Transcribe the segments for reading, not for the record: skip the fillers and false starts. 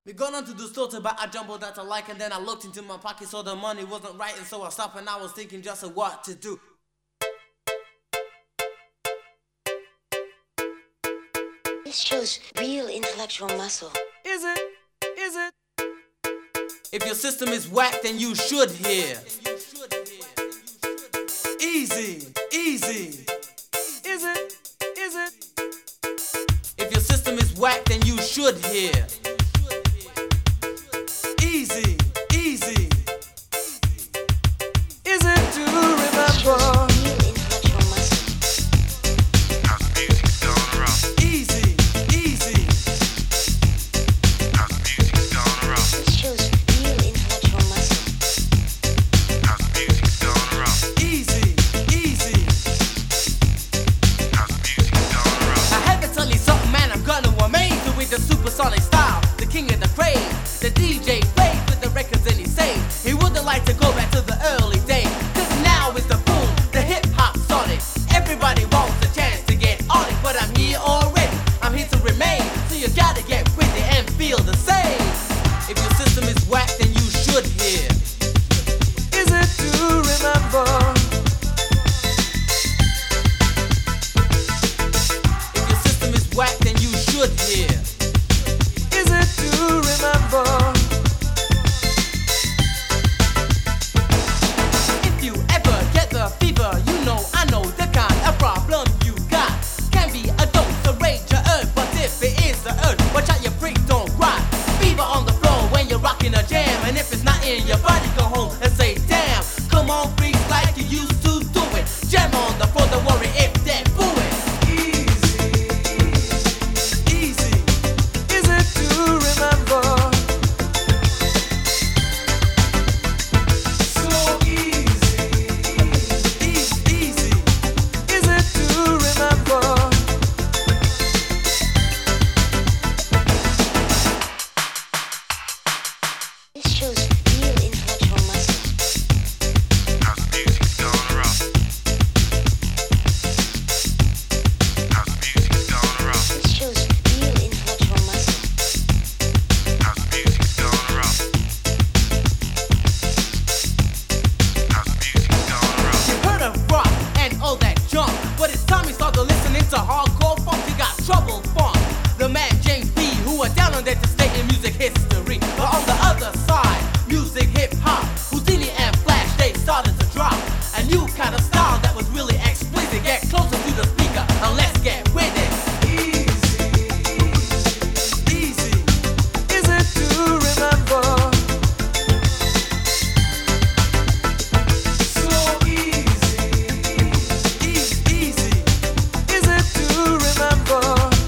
We gone on to the store to buy a jumbo that I like, and then I looked into my pocket, so the money wasn't right, and so I stopped and I was thinking just of what to do. This shows real intellectual muscle. Is it? Is it? If your system is whack, then you should hear. Easy, easy. Is it? Is it? If your system is whack, then you should hear. Easy, easy. Is it to remember? Easy, easy. This shows real intellectual muscle. Easy, easy. I had to tell you something, man, I'm gonna amaze you with the supersonic style, the king of the craze. The DJ plays with the records and he says he wouldn't like to go back to the early days, cause now it's the boom, the hip-hop sonic. Everybody wants a chance to get on it, but I'm here already, I'm here to remain. So you gotta get with it and feel the same. If your system is whack, then you should hear. Is it to remember? If your system is whack, then you should hear. Is it to remember? If you ever get the fever, you know I know the kind of problem you got. Can be a dose, a rage, a urge, but if it is the urge, watch out your freak don't rot. Fever on the floor when you're rocking a jam, and if it's not in your body, go home and say damn. Come on, freaks, like you used to do it. Jam on the floor, don't worry if they're booing. Easy, is it to remember? So easy, easy, is it to remember? This shows real intellectual muscle. This shows real intellectual muscle. You heard of rock and all that junk, but it's time you start to listening to hardcore funk. You got Trouble Funk, the man James B, who are down on there to stay in music history. But on the other side, music hip hop, Houdini and Flash, they started to drop a new kind of style that was really explicit. Get closer to the speaker and let's get with it. Easy, is it to remember? So easy, easy, is it to remember?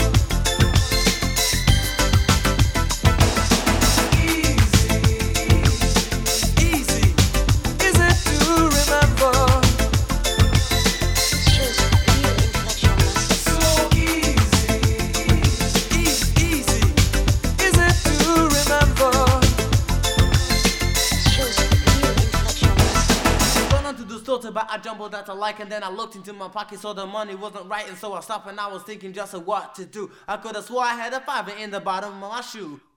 Easy, is it to remember? This shows real intellectual muscle. So easy, is it to remember? This shows real intellectual muscle. Gone on to the store to buy a jumbo that I like, and then I looked into my pocket, so the money wasn't right, and so I stopped and I was thinking just of what to do. I could have swore I had a $5 in the bottom of my shoe.